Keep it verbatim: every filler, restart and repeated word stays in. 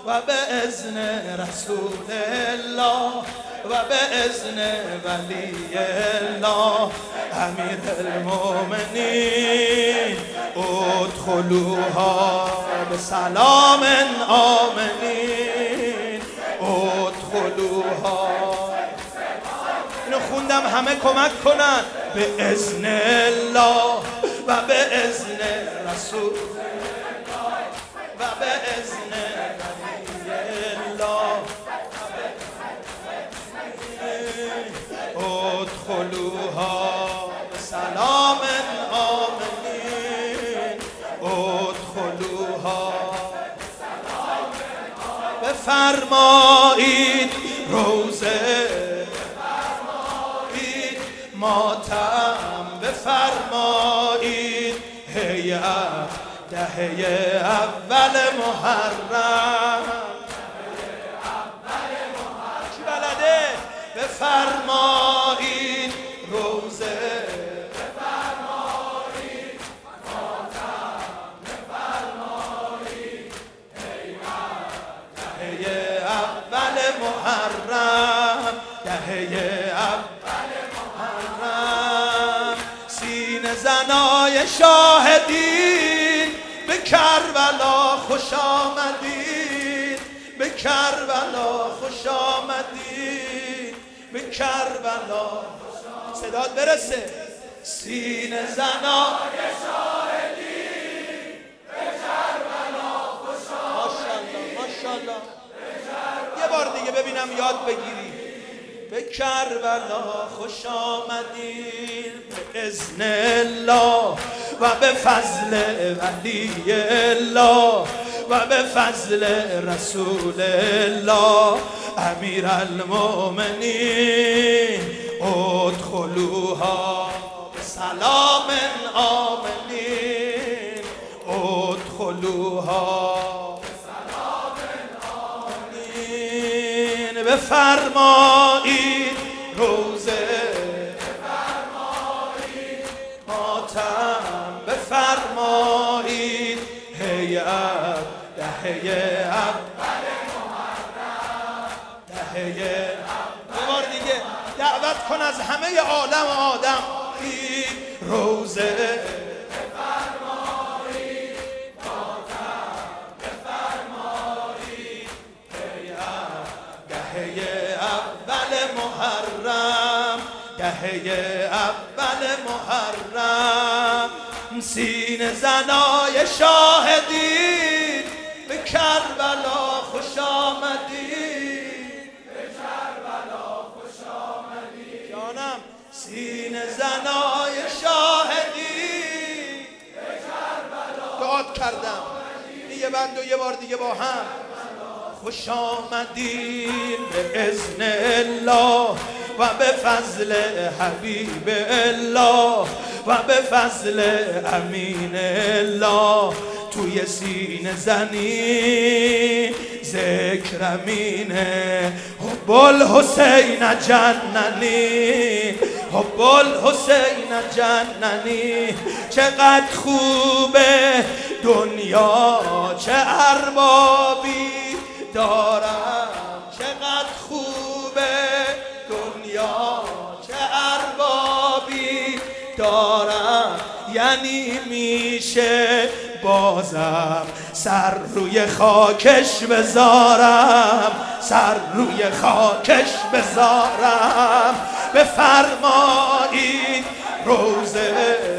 و به اذن رسول الله و به اذن ولی الله امیر المؤمنین ادخلوها به سلام آمنین ادخلوها. اینو خوندم همه کمک کنن. به اذن الله و به اذن رسول و به اذن الله ادخلوها سلام آمنین ادخلوها. بفرمایید روزه بفرمایید ماتم بفرمایید هیئت دهه اول محرم چی بلده؟ بفرمایید روزه بفرمایید ماتم بفرمایید هیئت دهه اول محرم دهه اول محرم. سینه زنای شاهدین به کربلا خوش آمدین به کربلا خوش آمدین به کربلا. صدات برسه. سینه زنای شاهدین به کربلا خوش آمدین. ماشاءالله ماشاءالله. یه بار دیگه ببینم یاد بگیری. به کربلا خوش آمدین به اذن الله و به فضل ولی الله و به فضل رسول الله امیر المؤمنین ادخلوها سلام آمنین ادخلوها سلام آمنین. بفرمایید روزه بفرمایید ماتم بفرمایید هیئت دهه اول محرم دهه یه بار دیگه دعوت کن از همه عالم آدم. روزه بفرمایید ماتم بفرمایید هیئت دهه اول محرم دهه اول محرم. سینه زنای شاهدین به کربلا خوش آمدین به کربلا خوش آمدین جانم. سینه زنای شاهدین به کربلا دعا کردم. یه بند و یه بار دیگه با هم. خوش آمدین به اذن الله و به فضل حبیب الله و به فضل امین الله. توی سینه زنی ذکر امینه حب الحسین جننی حب الحسین جننی. چقدر خوبه دنیا چه اربابی دارم چقدر خوبه دنیا چه اربابی دارم. یعنی میشه بازم سر روی خاکش بذارم سر روی خاکش بذارم. بفرمایید روزه